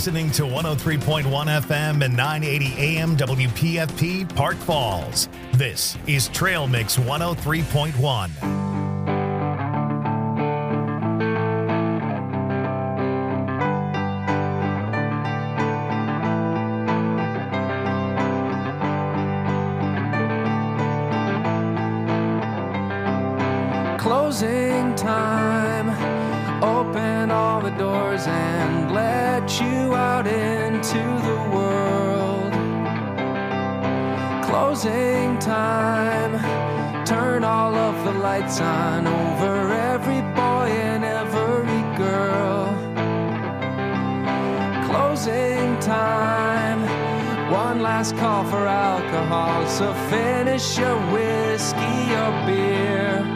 listening to 103.1 FM and 980 AM WPFP Park Falls. This is Trail Mix 103.1. Closing time, open all the doors and let you out into the world. Closing time, turn all of the lights on over every boy and every girl. Closing time, one last call for alcohol, so finish your whiskey or beer.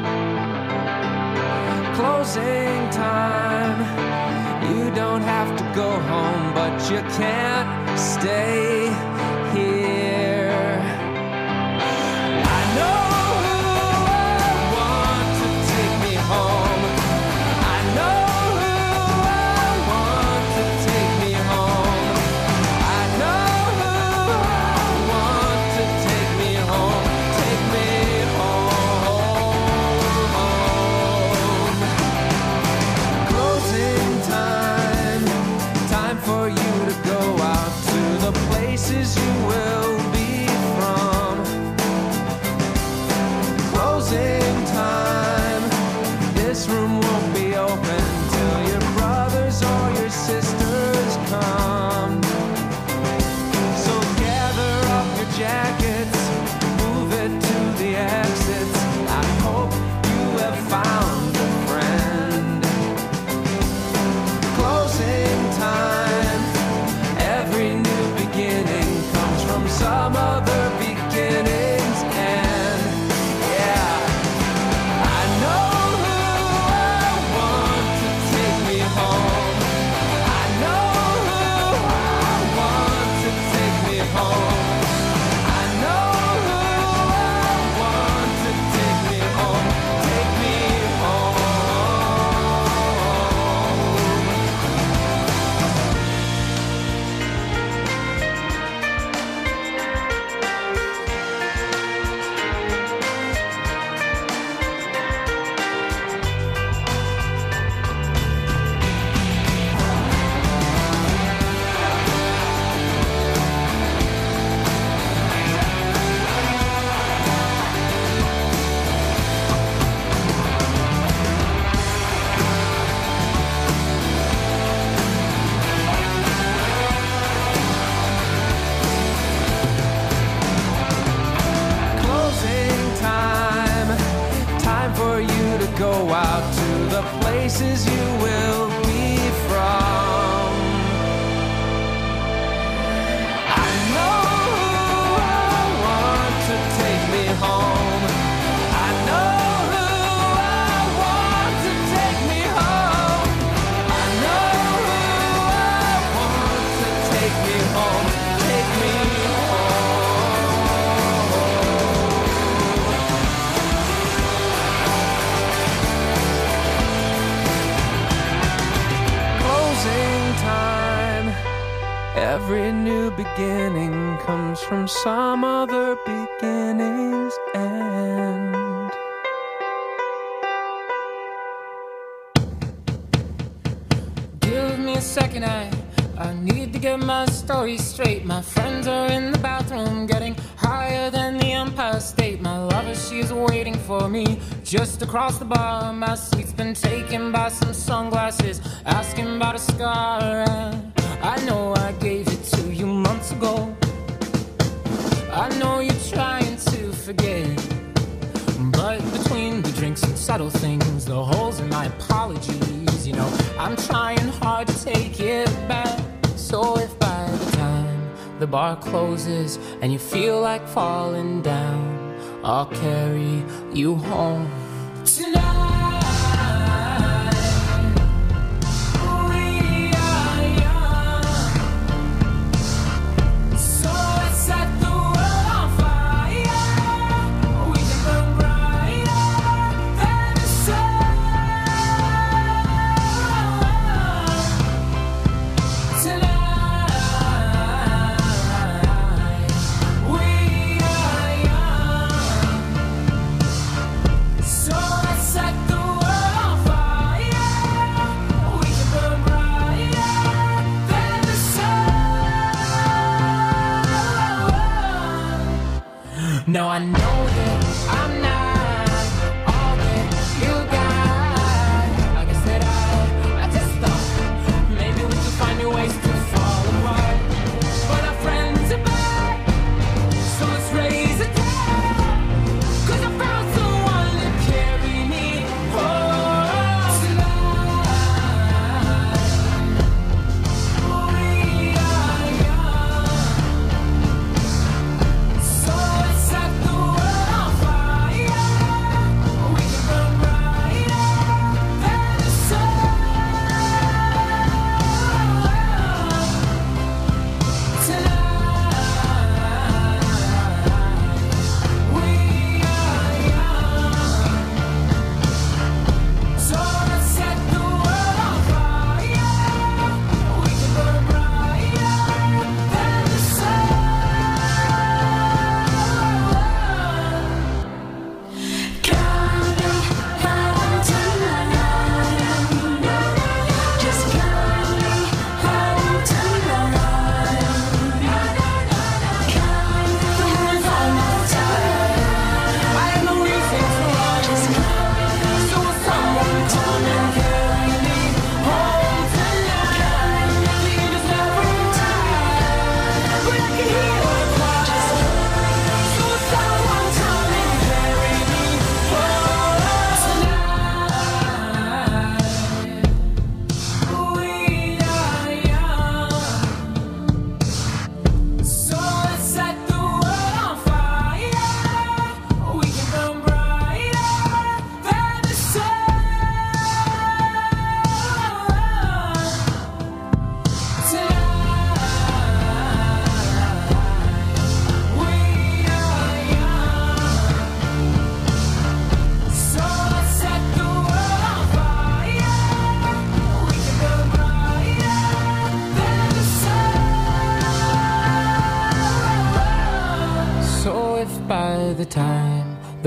Closing time, you don't have to go home, but you can't stay here. I know who I want to take me home. I know who I want to take me home. I know who I want to take me home. Take me home. Closing time, time for you to go out to the places you will be from. Closing time, this room won't be open till your brothers or your sisters come. So gather up your jackets, move it to the exits. I hope you have found a friend. Closing time, every new beginning comes from some other beginning's end. Yeah, I know who I want to take me home. I know who I want to take me home. I know who I want to take me home. Take me home. Closing time, time for you to go out to the places you will be from. I know who I want to take me home. I know who I want to take me home. I know who I want to take me home. Take me home. Closing time, every new beginning comes from some other beginning's end. Give me a second, I need to get my story straight. My friends are in the bathroom getting higher than the Empire State. My lover, she's waiting for me just across the bar. My seat's been taken by some sunglasses, asking about a scar. And I know I gave it to you months ago. I know you're trying to forget, but between the drinks and subtle things, the holes in my apologies, you know, I'm trying hard to take it back. So if by the time the bar closes and you feel like falling down, I'll carry you home tonight. We are young, so let's set the world on fire. We can burn brighter than the sun tonight.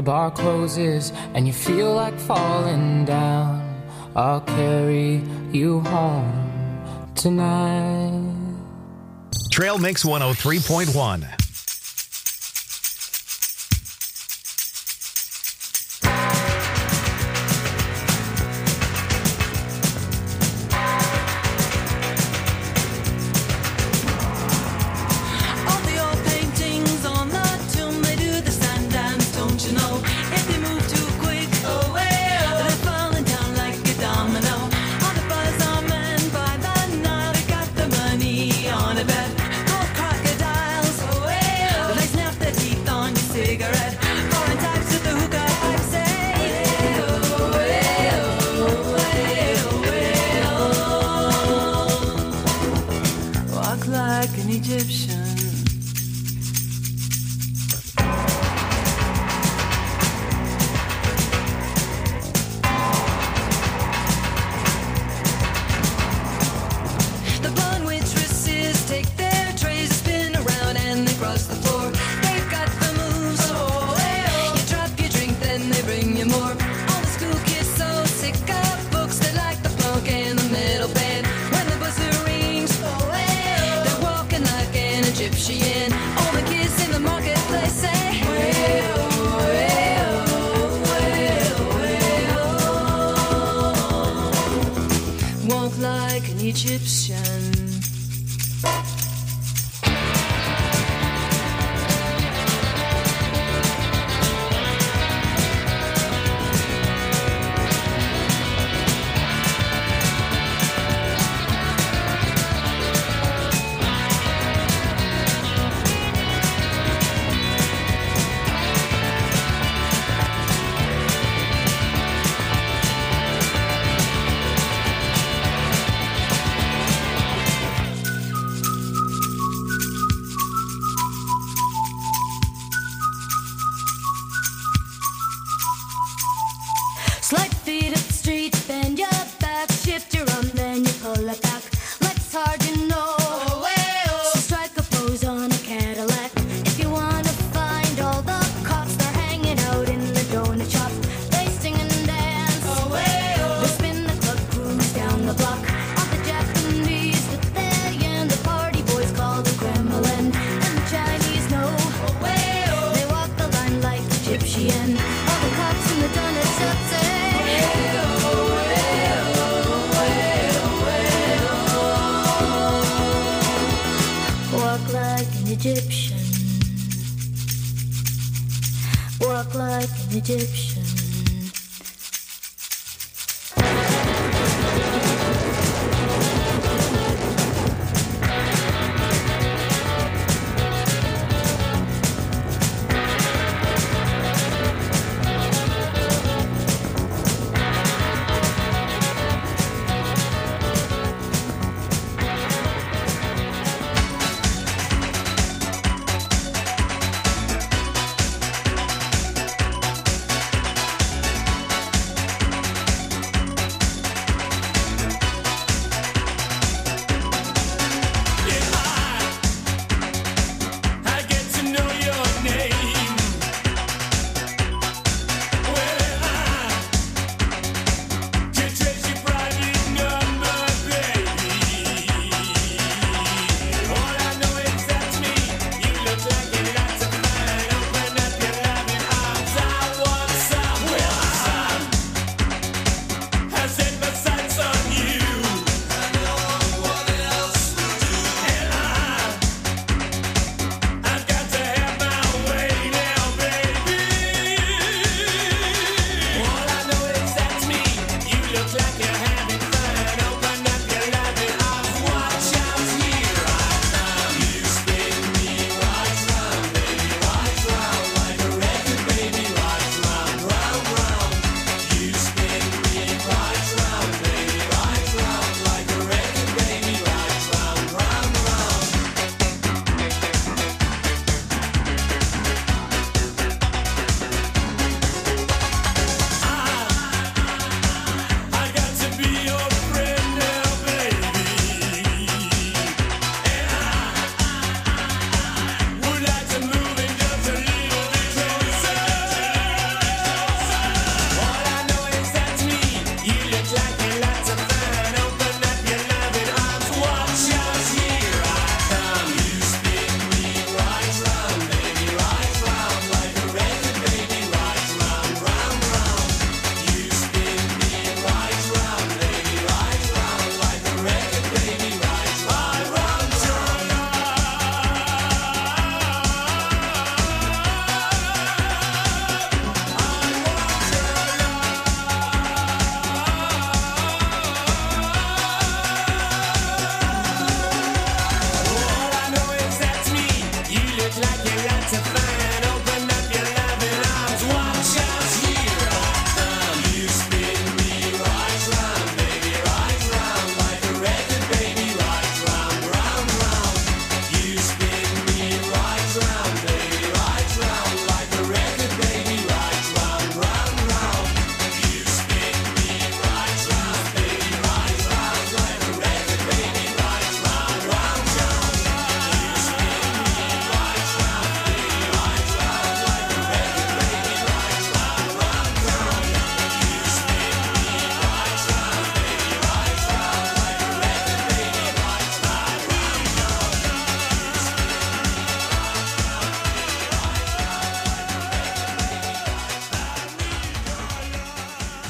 the bar closes and you feel like falling down, I'll carry you home tonight. Trail Mix 103.1. Walk like an Egyptian.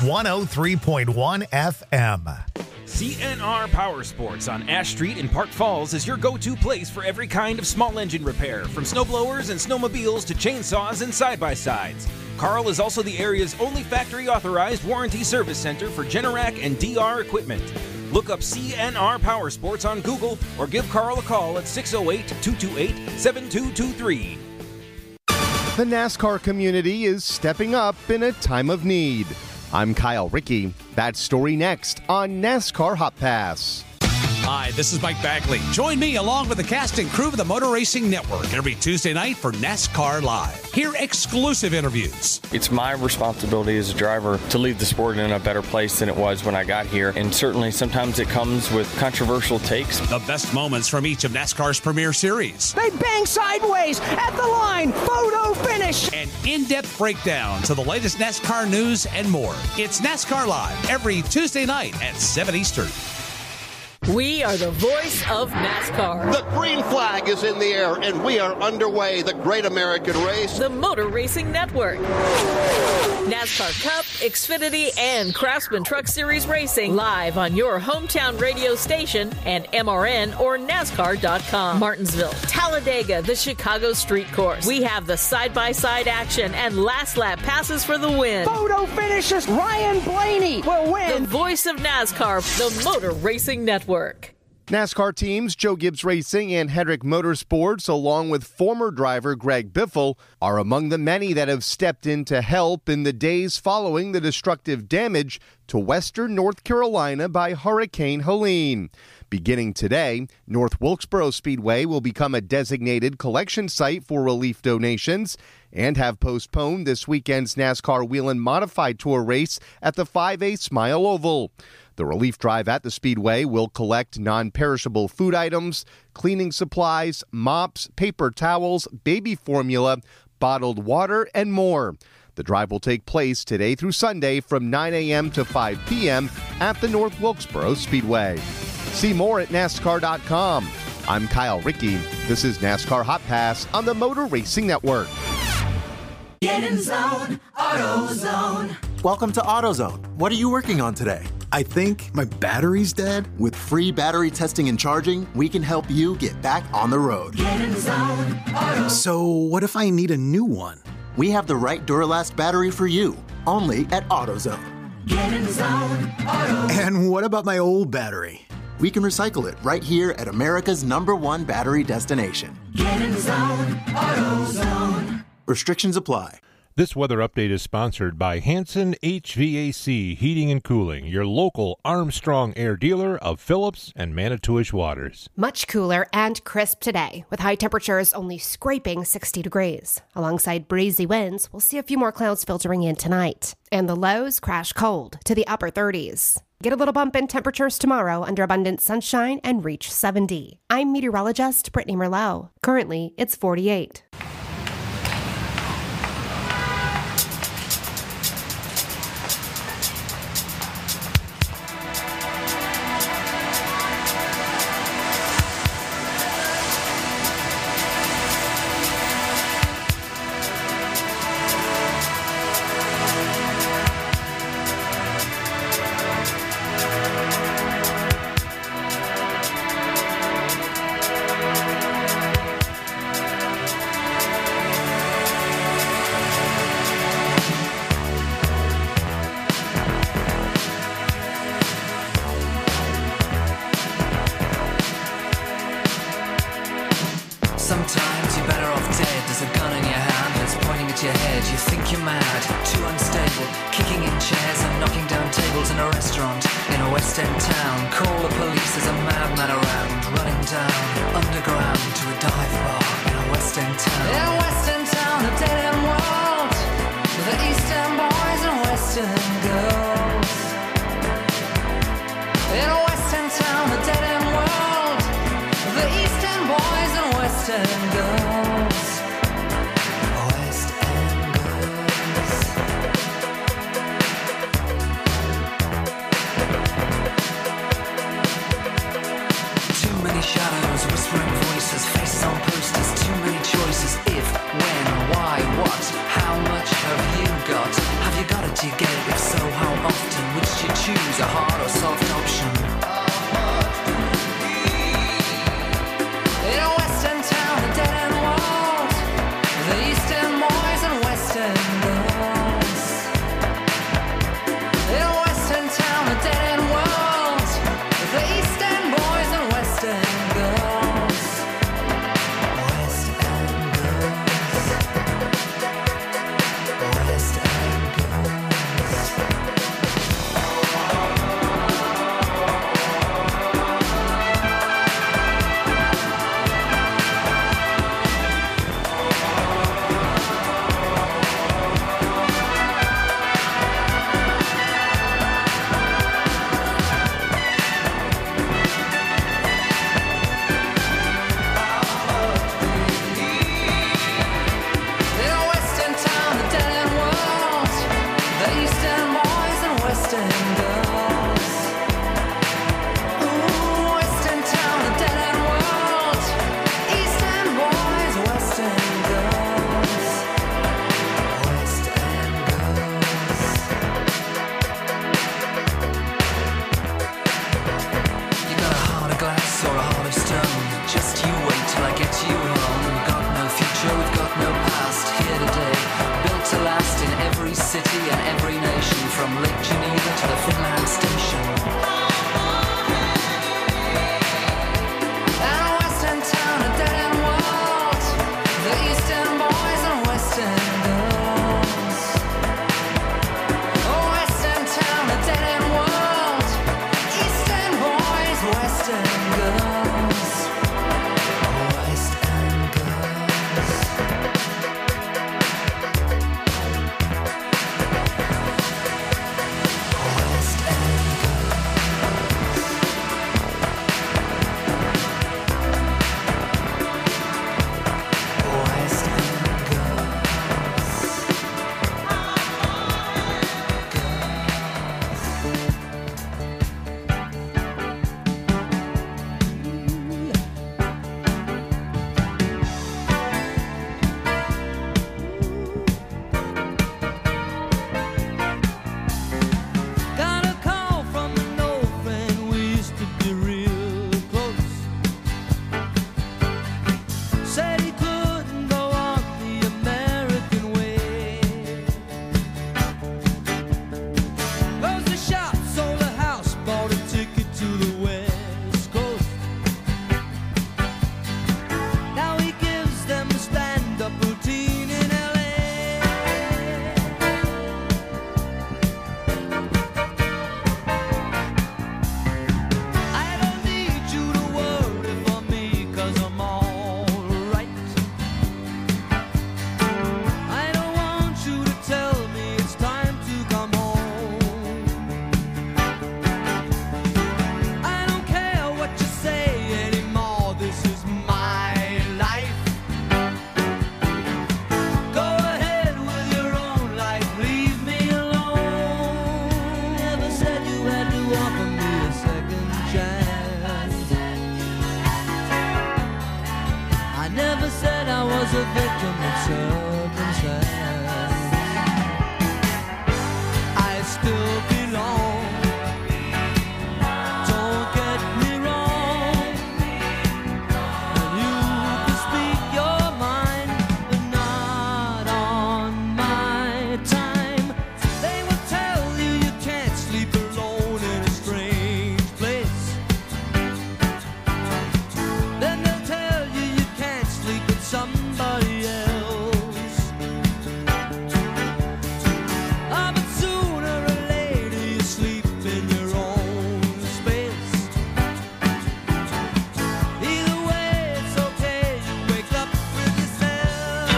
103.1 FM. CNR Power Sports on Ash Street in Park Falls is your go-to place for every kind of small engine repair, from snowblowers and snowmobiles to chainsaws and side-by-sides. Carl is also the area's only factory-authorized warranty service center for Generac and DR equipment. Look up CNR Power Sports on Google or give Carl a call at 608-228-7223. The NASCAR community is stepping up in a time of need. I'm Kyle Rickey. That story next on NASCAR Hot Pass. Hi, this is Mike Bagley. Join me along with the cast and crew of the Motor Racing Network every Tuesday night for NASCAR Live. Hear exclusive interviews. It's my responsibility as a driver to leave the sport in a better place than it was when I got here. And certainly sometimes it comes with controversial takes. The best moments from each of NASCAR's premier series. They bang sideways at the line. Photo finish. And in-depth breakdowns of the latest NASCAR news and more. It's NASCAR Live every Tuesday night at 7 Eastern. We are the voice of NASCAR. The green flag is in the air, and we are underway. The Great American Race. The Motor Racing Network. NASCAR Cup, Xfinity, and Craftsman Truck Series Racing live on your hometown radio station and MRN or NASCAR.com. Martinsville, Talladega, the Chicago Street Course. We have the side-by-side action and last lap passes for the win. Photo finishes. Ryan Blaney will win. The voice of NASCAR, the Motor Racing Network. NASCAR teams Joe Gibbs Racing and Hendrick Motorsports, along with former driver Greg Biffle, are among the many that have stepped in to help in the days following the destructive damage to western North Carolina by Hurricane Helene. Beginning today, North Wilkesboro Speedway will become a designated collection site for relief donations and have postponed this weekend's NASCAR Whelen Modified Tour race at the 5/8 Mile Oval. The relief drive at the Speedway will collect non-perishable food items, cleaning supplies, mops, paper towels, baby formula, bottled water, and more. The drive will take place today through Sunday from 9 a.m. to 5 p.m. at the North Wilkesboro Speedway. See more at NASCAR.com. I'm Kyle Rickey. This is NASCAR Hot Pass on the Motor Racing Network. Get in zone, AutoZone. Welcome to AutoZone. What are you working on today? I think my battery's dead. With free battery testing and charging, we can help you get back on the road. Get in zone, AutoZone. So what if I need a new one? We have the right Duralast battery for you, only at AutoZone. Get in zone, AutoZone. And what about my old battery? We can recycle it right here at America's #1 battery destination. Get in zone, AutoZone. Restrictions apply. This weather update is sponsored by Hanson HVAC Heating and Cooling, your local Armstrong Air dealer of Phillips and Manitowish Waters. Much cooler and crisp today, with high temperatures only scraping 60 degrees. Alongside breezy winds, we'll see a few more clouds filtering in tonight. And the lows crash cold to the upper 30s. Get a little bump in temperatures tomorrow under abundant sunshine and reach 70. I'm meteorologist Brittany Merlot. Currently, it's 48. Sometimes you're better off dead. There's a gun in your hand that's pointing at your head. You think you're mad, too unstable, kicking in chairs and knocking down tables in a restaurant in a West End town. Call the police, there's a madman around, running down underground to a dive bar in a West End town. In a West End town, a dead end world, with the East End boys and West End girls. In a West End town, a dead end world, with the East End boys and West End girls. West End girls. Too many shadows, whispering voices, faces on posters, too many choices. If, when, why, what, how much have you got? Have you got it? Do you get it? If so, how often? a hard or soft option. In a western town, a dead end world, the eastern boys and western girls. In a western town, a dead end world, the eastern boys and western girls. West End girls. West End girls. In a western town, a dead end world, the eastern boys and western girls. Ooh, western town, a dead end world, eastern boys, western girls. West End girls. You got a heart of glass or a heart of stone. Just you wait till I get you home. We've got no future, we've got no past. Here today, built to last in every city and every nation, from Lake Geneva to the Finland station. And a western town, a dead end world, the eastern boys and western girls. Oh, western town, a dead end world, eastern boys, western girls. West End girls. West End girls. West End Got a call from an old friend, we used to be real close. Said he couldn't go on the American way. Closed the shop, sold the house, bought a ticket to the West Coast. Now he gives them a stand-up routine in LA. I don't need you to worry for me, 'cause I'm alright. I don't want you to tell me it's time to come home. I don't care what you say anymore, this is my life. Go ahead with your own life, leave me alone. Never said you had to offer me a second chance. I never said I was a victim of circumstance. I still belong. Don't get me wrong. And you can speak your mind, but not on my time. They will tell you you can't sleep alone in a strange place. Then they'll tell you you can't sleep with somebody else. Ah, but sooner or later you sleep in your own space. Either way, it's okay, you wake up with yourself.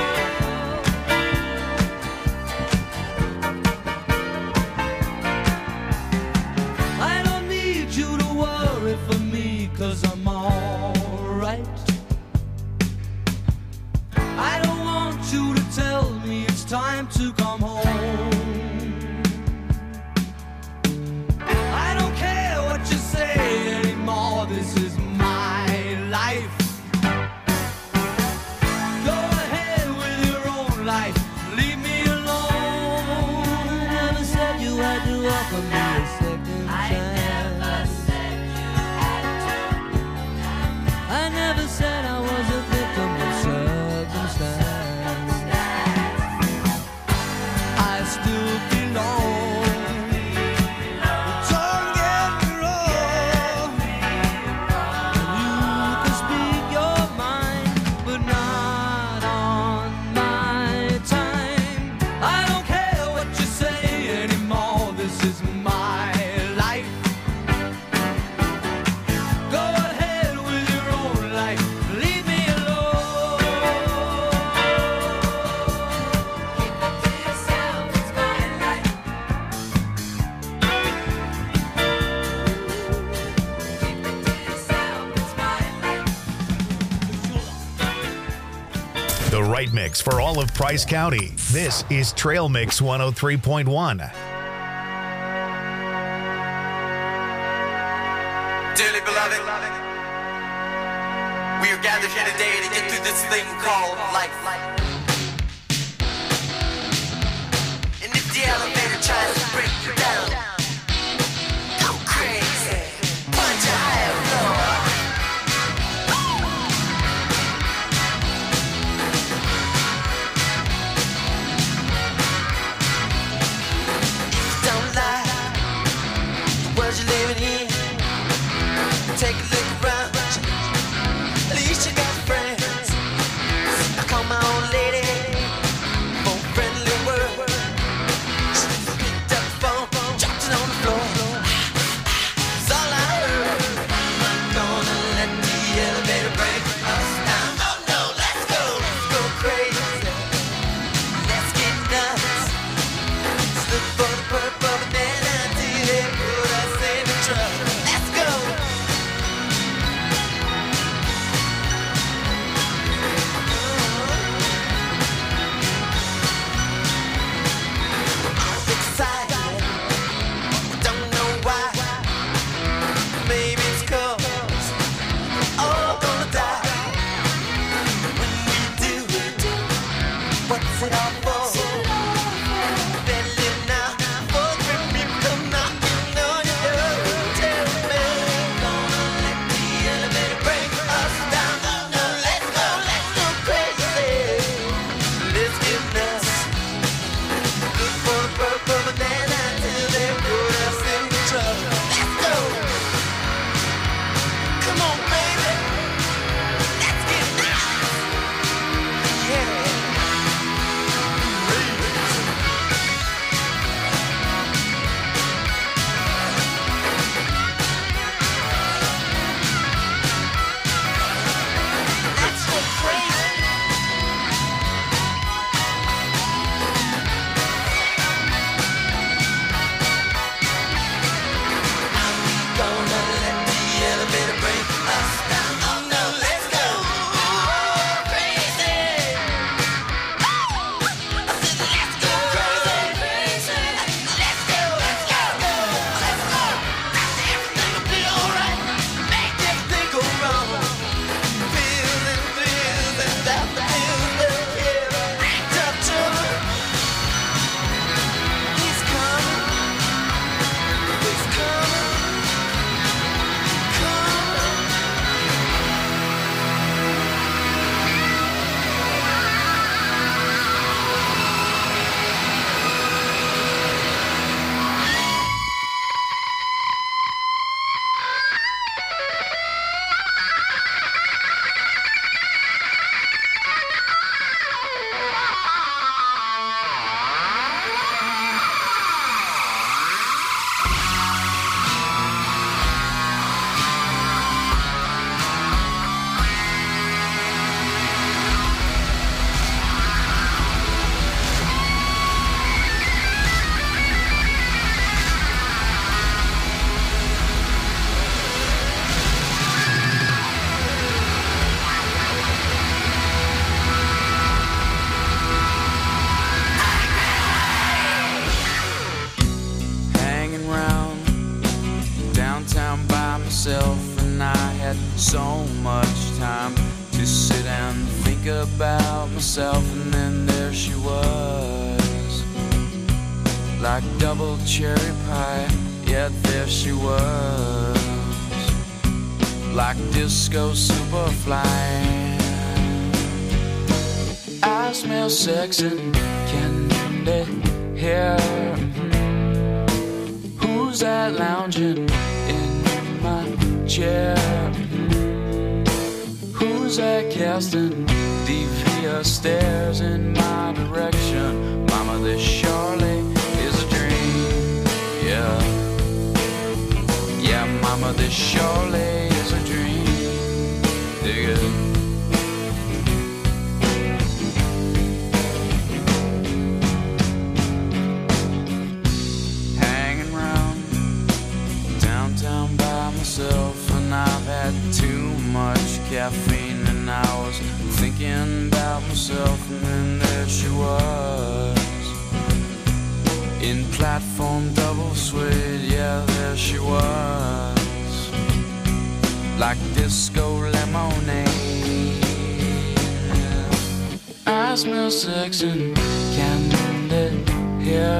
I don't need you to worry for me, 'cause I'm alright. I don't want you to tell me it's time to come home. I don't care what you say anymore, this is my life. Go ahead with your own life, leave me alone. Never said you had to offer me a second chance. right mix for all of Price County. This is Trail Mix 103.1. Dearly beloved, we are gathered here today to get through this thing called life. And if the elevator tries to break you down, go crazy, punch a higher floor. Don't lie, the world you're living in. Take a look around, at least you got friends. I call my old lady for a friendly word. She picked up the phone, dropped it on the floor. That's all I heard. I'm not gonna let the elevator break us down. Oh no, let's go crazy. Let's get nuts. Let's look for the purple banana till they put us in the truck. Let's go. Excited, don't know why. Maybe it's 'cause all gonna die. When we do, what's it all for? Better live now, before the people come knocking on your door. Tell me, gonna let the elevator break us down. Oh no, let's go crazy. Let's get nuts. Look for the purple banana till they put us in trouble. Let's go. Come on, baby. Let's get nuts. Yeah. Let's go crazy. Gonna let the elevator break us down. Oh no, let's go crazy. I said let's go crazy. Let's go. Everything will be alright. Make everything go wrong. Feels and without the feels, yeah. Tough trouble. He's coming. He's coming. Hanging round downtown by myself, and I had so much time to sit and think about myself. And then there she was, like double cherry pie. Yeah, there she was, like disco superfly. I smell sex and candy here. Who's that lounging in my chair? Who's that casting devious stares in my direction? Mama, this surely is a dream. Yeah, mama, this surely is a dream. Dig it. And I've had too much caffeine, and I was thinking about myself on double suede, yeah, there she was, like disco lemonade. I smell sex and candy here.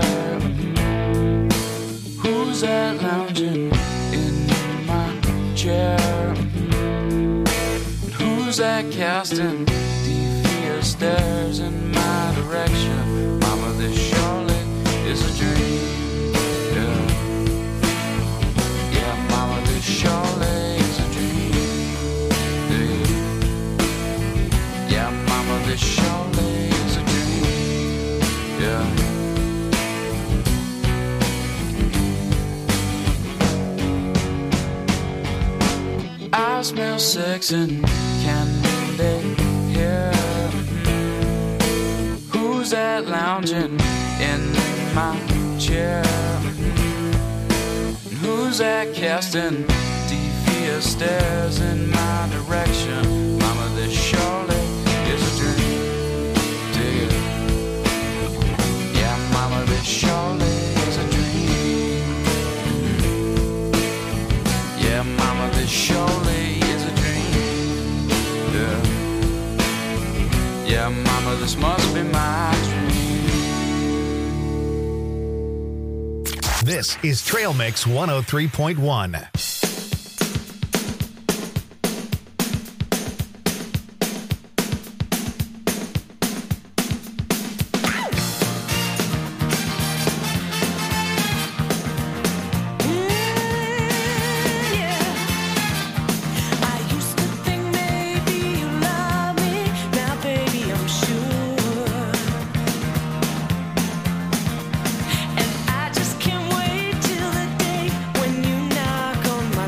Who's that lounging in my chair? Who's that casting devious stares in my direction? Mama, this surely is a dream. Yeah, yeah, mama, this surely is a dream. Yeah, mama, this surely is a dream. Yeah. I smell sex and candy here. Who's that lounging in my chair? Who's that casting devious stares in my direction? Mama, this surely is a dream. Dig it? Yeah, mama, this surely is a dream. Yeah, mama, this surely is a dream. Yeah, yeah, mama, this must be my dream. This is Trail Mix 103.1. And I just can't wait till the day when you knock on my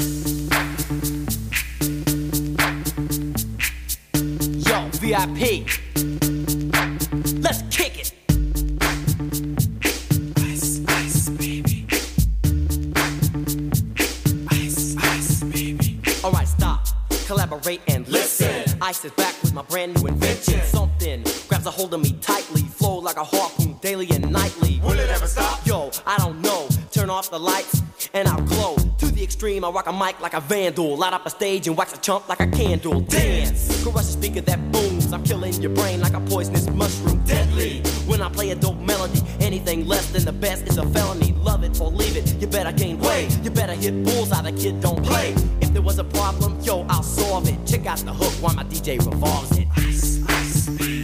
Yo, VIP. Let's kick it. Ice, ice, baby. Ice, ice, baby. Alright, stop. Collaborate and listen. Ice is back with my brand new invention. Something grabs a hold of me tightly. Flow like a harpoon daily and nightly. Will it ever stop? Yo, I don't know. Turn off the lights and I'll glow. To the extreme, I rock a mic like a vandal. Light up a stage and wax a chump like a candle. Dance! Crush a speaker that booms. I'm killing your brain like a poisonous mushroom. Deadly! When I play a dope melody, anything less than the best is a felony. Love it or leave it, you better gain weight. You better hit bullseye, the kid don't play. If there was a problem, yo, I'll solve it. Check out the hook while my DJ revolves it. Ice, ice, baby.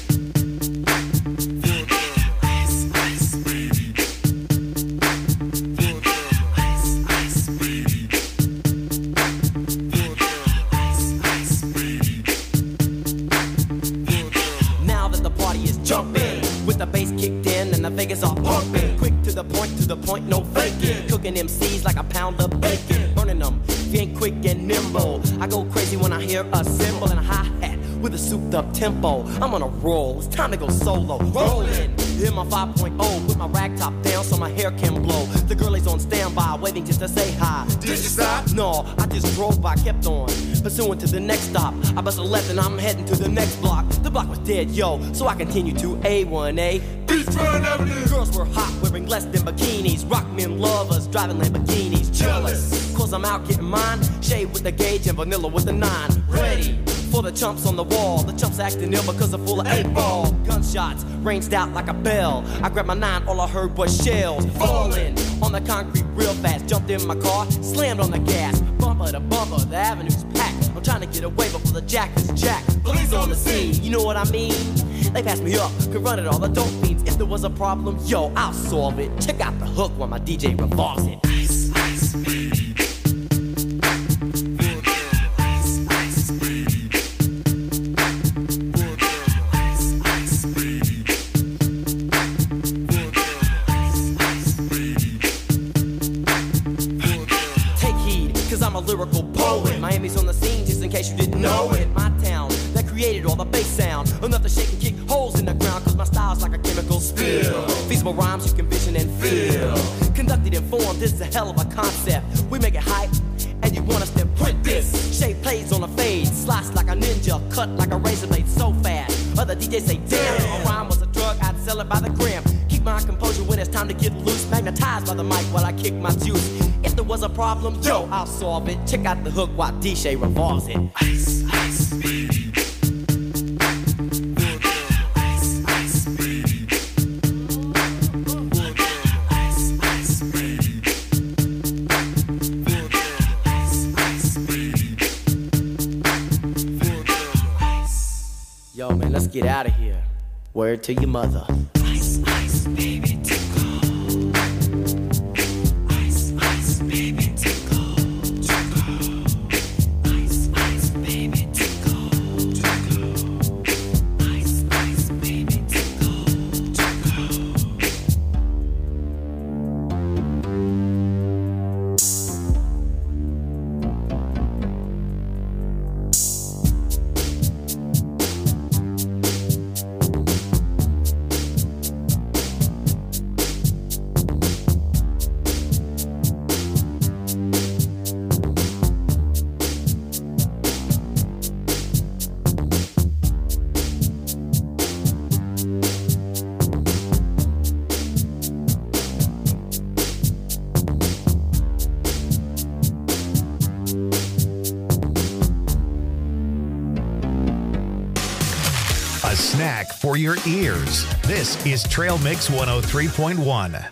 Vegas are pumping, quick to the point, no faking. Cooking MCs like a pound of bacon, burning them. If you ain't quick and nimble, I go crazy when I hear a cymbal and a hi-hat with a souped up tempo. I'm on a roll, it's time to go solo. Rolling, hit my 5.0, put my rag top down so my hair can blow. The girl is on standby, waiting just to say hi. Did you stop? No, I just drove by, kept on pursuing to the next stop. I bust a left and I'm heading to the next block. The block was dead, yo, so I continue to A1A. Beachfront Avenue. Girls were hot, wearing less than bikinis. Rock men lovers, driving Lamborghinis. Jealous, cause I'm out getting mine. Shade with the gauge and vanilla with the 9. Ready for the chumps on the wall. The chumps acting ill because they're full of 8-ball. Gunshots ranged out like a bell. I grabbed my 9, all I heard was shells falling on the concrete real fast. Jumped in my car, slammed on the gas. Bumper to bumper, the avenue's packed. I'm trying to get away before the jack is jacked. Police on the scene, you know what I mean? They passed me up, could run it all, the dope fiends. If there was a problem, yo, I'll solve it. Check out the hook while my DJ revolves it. Ice, ice, baby. Ice, ice, baby. Ice, ice, baby. Ice, ice, baby. Take heed, cause I'm a lyrical poet. Miami's on the scene, just in case you didn't know it. My town, that created all the bass sound. Enough to shake and kick holes in the ground, cause my style's like a chemical spill. Feasible rhymes you can vision and feel. Conducted in form, this is a hell of a concept. We make it hype, and you want us to print this. Shape plays on a fade, slice like a ninja, cut like a razor blade so fast. Other DJs say, damn, a rhyme was a drug, I'd sell it by the gram. Keep my composure when it's time to get loose. Magnetized by the mic while I kick my juice. If there was a problem, yo, I'll solve it. Check out the hook while DJ revolves it. Ice, ice, baby. Yo, man, let's get out of here. Word to your mother. Ice, ice, baby, tickle. Ice, ice, baby, tickle. Tickle. Ice, ice, baby, tickle. Tickle. Ice, ice, baby, tickle. Tickle. Snack for your ears. This is Trail Mix 103.1.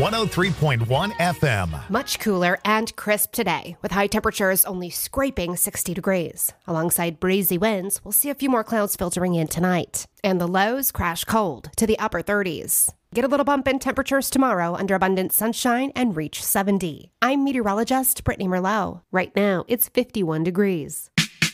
103.1 FM. Much cooler and crisp today, with high temperatures only scraping 60 degrees. Alongside breezy winds, we'll see a few more clouds filtering in tonight. And the lows crash cold to the upper 30s. Get a little bump in temperatures tomorrow under abundant sunshine and reach 70. I'm meteorologist Brittany Merlot. Right now, it's 51 degrees.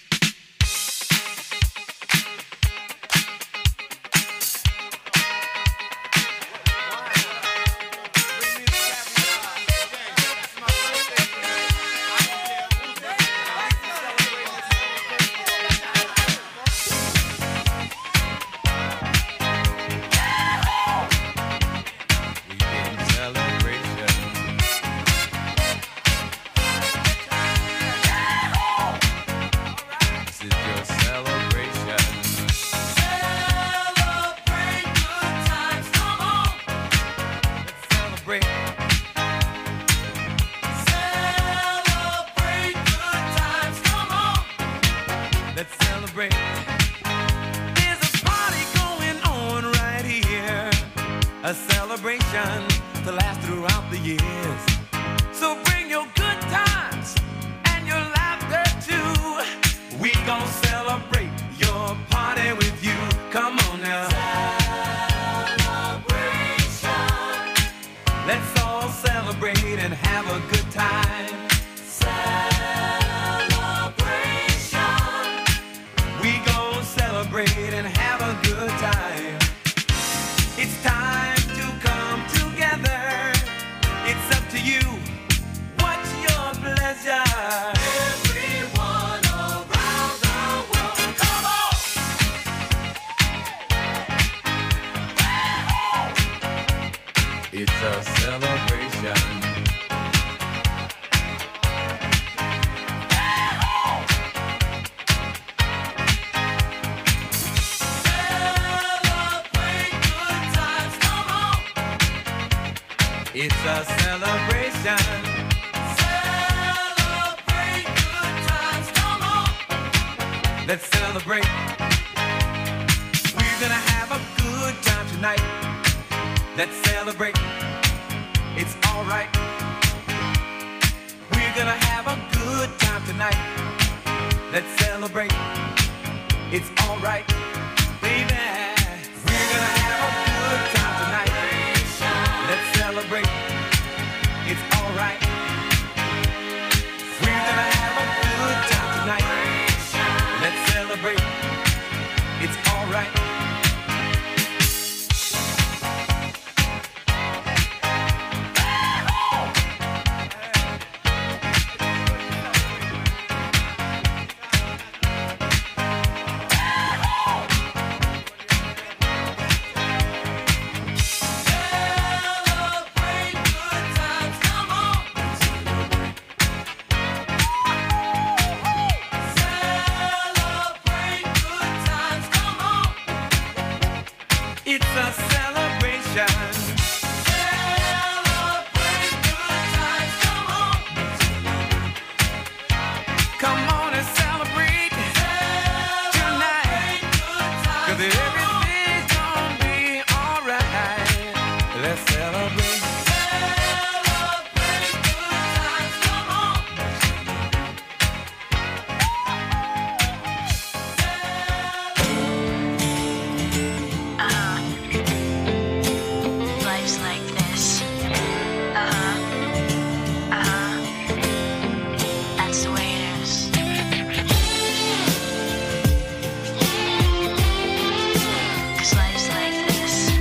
It's a celebration. Celebrate good times, come on. Let's celebrate. We're gonna have a good time tonight. Let's celebrate. It's alright. We're gonna have a good time tonight. Let's celebrate. It's alright, baby. We're gonna have a good time tonight. Let's celebrate. It's alright. We're gonna have a good time tonight. Let's celebrate. It's alright. It's a celebration. Celebrate good times, come on. Come on and celebrate tonight. 'Cause everything's gonna be alright. Let's celebrate. Celebrate good times, come on. Life's like this. That's the way it is. 'Cause life's like this.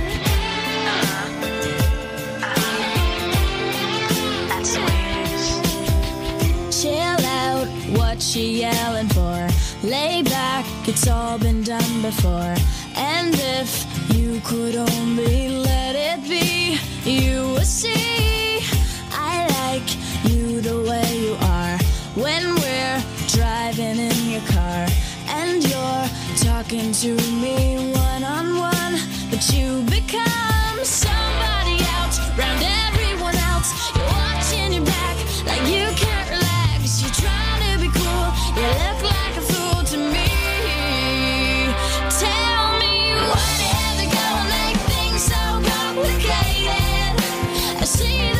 That's the way it is. Chill out, what you yelling for? Lay back, it's all been done before. And if you could only let it be, you would see I like you the way you are. When we're driving in your car and you're talking to me one-on-one, but you become somebody else round everyone else. You're watching your back like you can't relax. You're trying to be cool, you look like a fool to me. Tell me what is it gonna make things so complicated? I see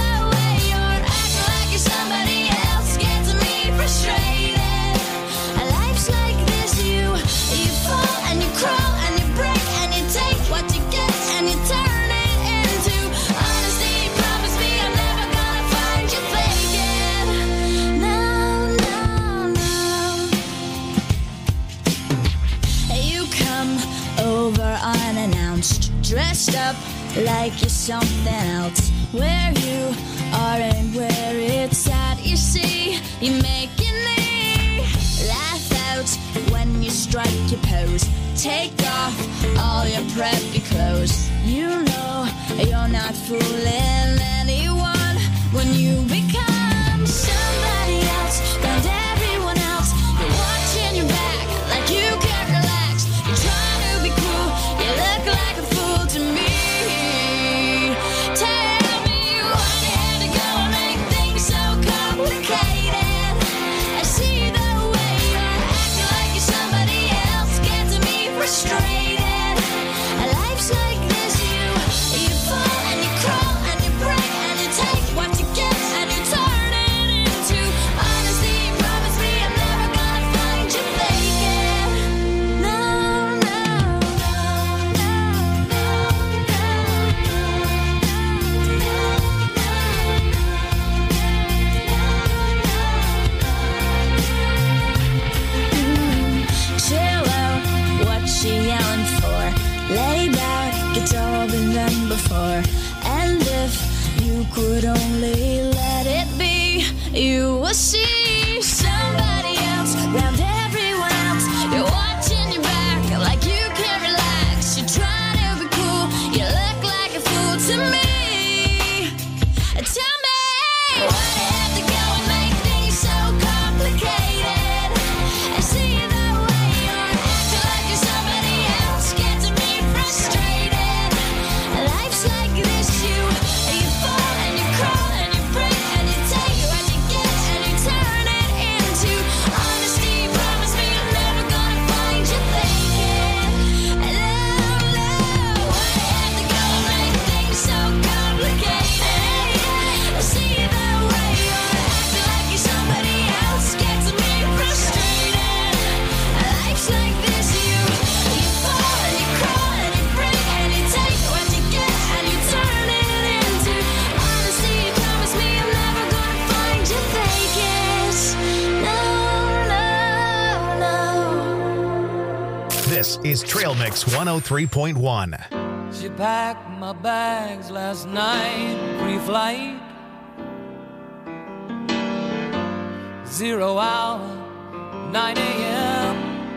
dressed up like you're something else. Where you are and where it's at, you see, you're making me laugh out when you strike your pose. Take off all your preppy clothes. You know you're not fooling anyone when you become somebody else. Round everyone else, you're watching your back like you can't relax. You're trying to be cool, you look like a fool to me. Tell me why you had to go and make things so complicated. I see the way you're acting like you're somebody else, gets me frustrated. Life's like this, you fall and you crawl and you break and you take what you get and you turn it into honesty. Promise me I'm never gonna find you faking. No, no, chill out, what she yelling for? Lay back, it's all been done before. And if you could only let it be, you will see somebody else round everyone else. You're watching your back like you can't relax. You're trying to be cool, you look like a fool to me. Tell me why you have to go and make things so complicated. I see the way you're acting like you're somebody else, gets me frustrated. Life's like this, you fall and you crawl and you break and you take what you get and you turn it into honesty. Promise me I'm never gonna find you faking. Love, why you have to go and make things so complicated? I see the way you're acting like you're somebody else, gets me frustrated. Life's like this, you fall and you crawl and you break and you take what you get and you turn it into honesty. Promise me I'm never gonna find you faking. No, no, no. This is Trail Mix 103.1. She packed my bags last night, pre-flight. 0 hour, 9 a.m.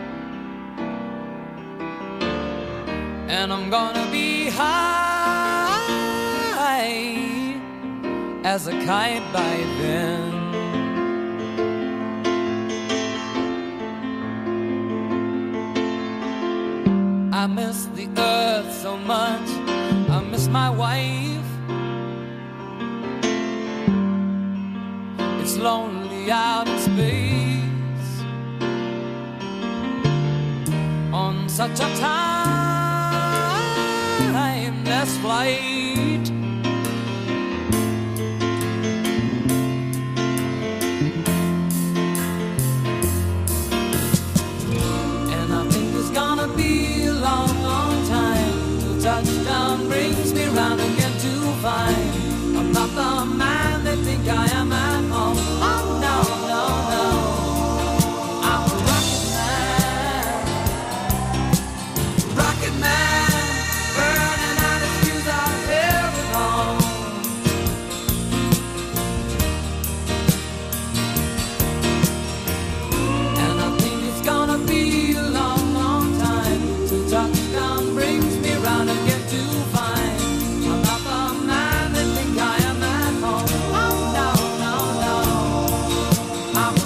And I'm gonna be high as a kite by then. I miss the earth so much, I miss my wife. It's lonely out in space on such a timeless flight. And I think it's gonna be a long, long time till touchdown brings me round again to find I'm not the man they think I am at home. Oh no, no, no, I'm a rocket man, burning out his fuse out here alone. And I think it's gonna be a long, long time till touchdown brings me round again to find I'm not the man they think I am at home. Oh no, no, no, I'm a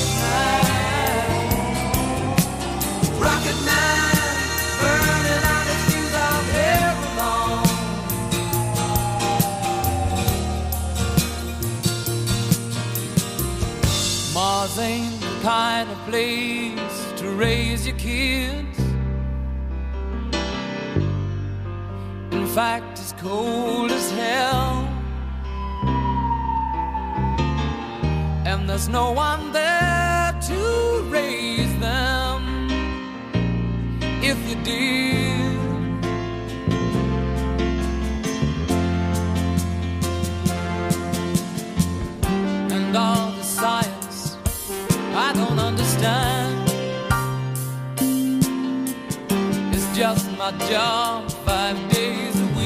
rocket man, burning out his fuse out here alone. Mars ain't the kind of place to raise your kids. In fact, it's cold as hell. And there's no one there to raise them if you did. And all the science I don't understand. It's just my job 5 days a week.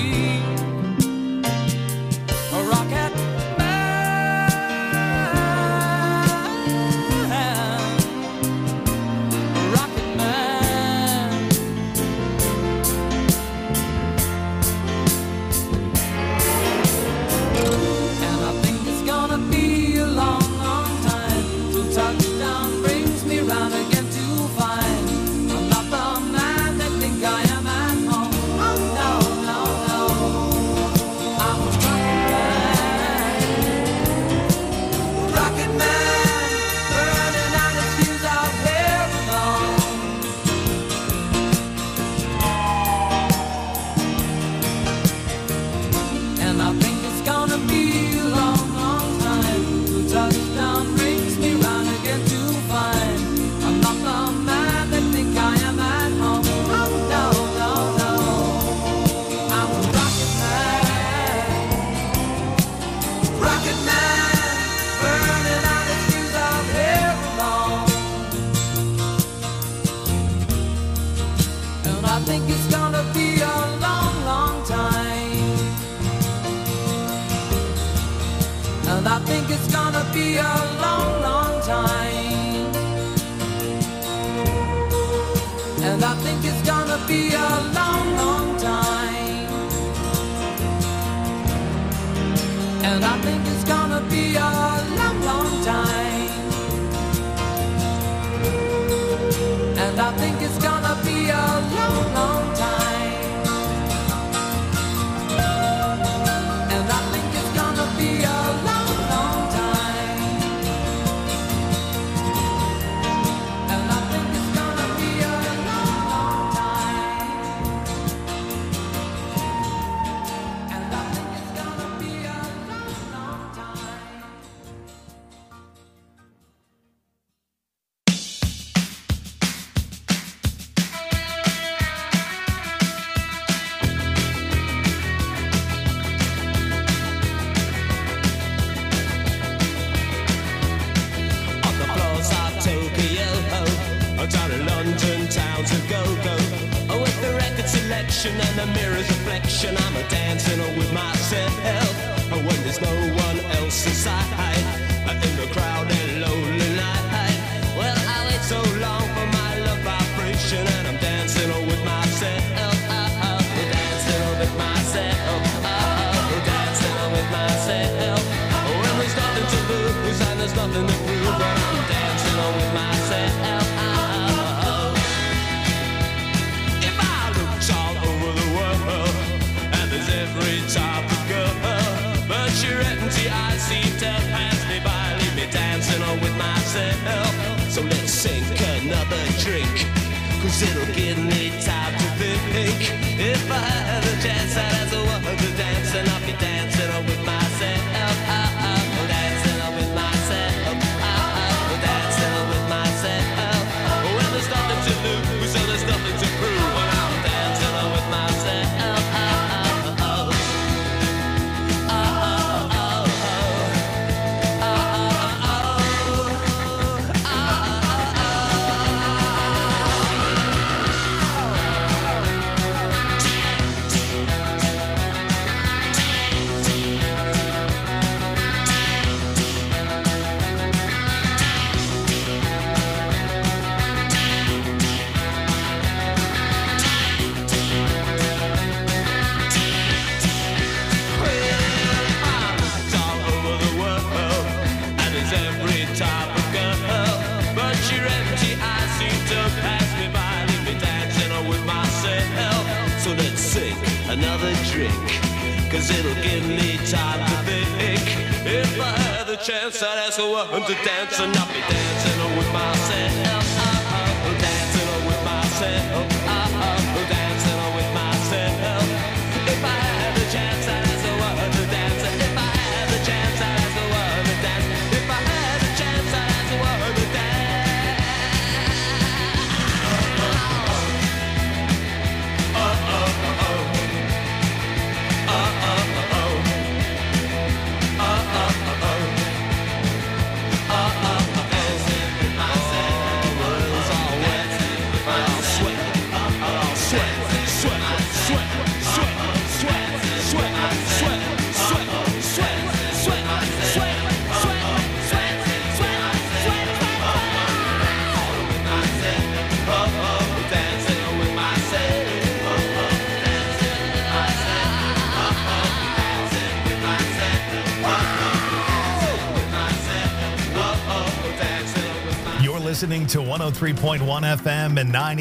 And I think it's gonna be a long, long time. And I think it's gonna be a long, long time. And I think it's gonna be a long, long time. And I think it's gonna be a long, long time. And I think it's gonna be a long, long time. And I think it's gonna be a long, long time. On the floors of Tokyo, down in London town to go. With the record selection and the mirror's reflection, I'm a dancing with myself. When there's no one else inside, in the crowded lonely night. Well, I wait so long for my love vibration, and I'm dancing with myself. Dancing with myself. Dancing with myself. When there's nothing to lose and there's nothing to prove, but I'm dancing with myself. If I looked all over the world, and there's every type of girl, but your empty eyes seem to pass me by, leave me dancing with myself. So let's sink another drink, 'cause it'll give me time to think. If I had a chance, I'd ask a woman to dance, and I'll be dancing with myself. Dancing with myself. Dancing with myself. Well, there's nothing to lose, so there's nothing to prove, and I'm dancing with myself. All over the world, and there's every type of girl, but your empty eyes seem to pass me by, leave me dancing with myself. So let's sink another drink, 'cause it'll give me time to think. If I had the chance, I'd ask a woman to dance, and I'll be dancing with myself. Dancing with myself. Dancing with myself. If I had the chance, I'd ask a woman to dance. If I had the chance, I'd ask a woman to dance. If I had the chance, I'd ask a woman to dance. You're listening to 103.1 FM and 9